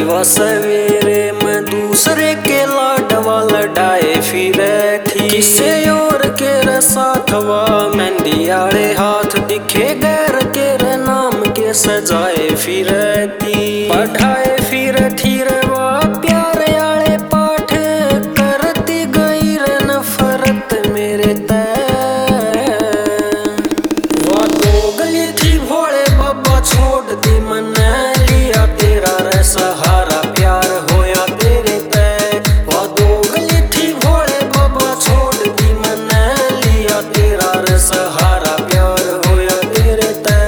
व सवेरे मैं दूसरे के लाडवा लड़ाए फिरे थी। किसे और के रे साथवा मेहंदी आले हाथ दिखे गैर के रे नाम के सजाए फिरे थी। पढ़ाए फिर थी रे वा प्यार आले पाठ करती गई रे नफरत मेरे तय। वा तो गली थी भोले बाबा छोड़ दी मने लिया तेरा रे सहारा प्यार होया तेरे तय। वा तो गली थी भोले बाबा छोड़ दी मने लिया तेरा रे सहारा प्यार होया तेरे तय।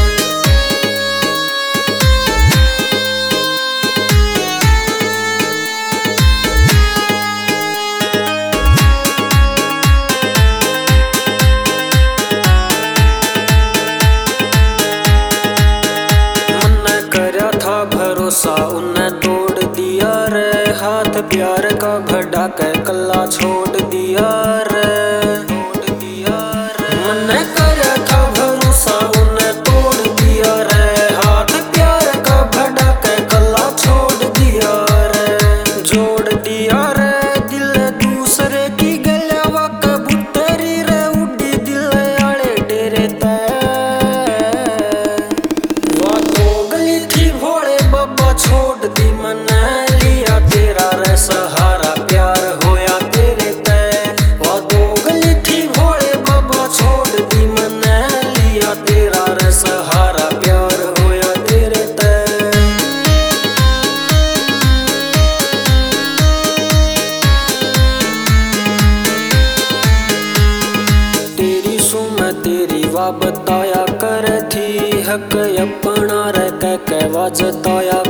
भरोसा उन्ने तोड़ दिया रे हाथ प्यार का भड़ा के कल्ला छोड़ दिया रे। मन्ने करया था भरोसा उन्ने तोड़ दिया रे हाथ प्यार का भड़ा के कल्ला छोड़ दिया रे। जोड़ दिया रे दिल दूसरे की गलवा कबूतरी रे उड़ी दिल आले डेरे तय। वो तो गली थी भोले बाबा छोड़ दी मने लिया तेरा रे सहारा प्यार होया तेरे तय। वो दो गली थी भोले बाबा छोड़ दी मने लिया तेरा रे सहारा प्यार होया तेरे तय। तेरी सु मैं तेरी वा बताया कर थी हक अपना रे कह वा जताया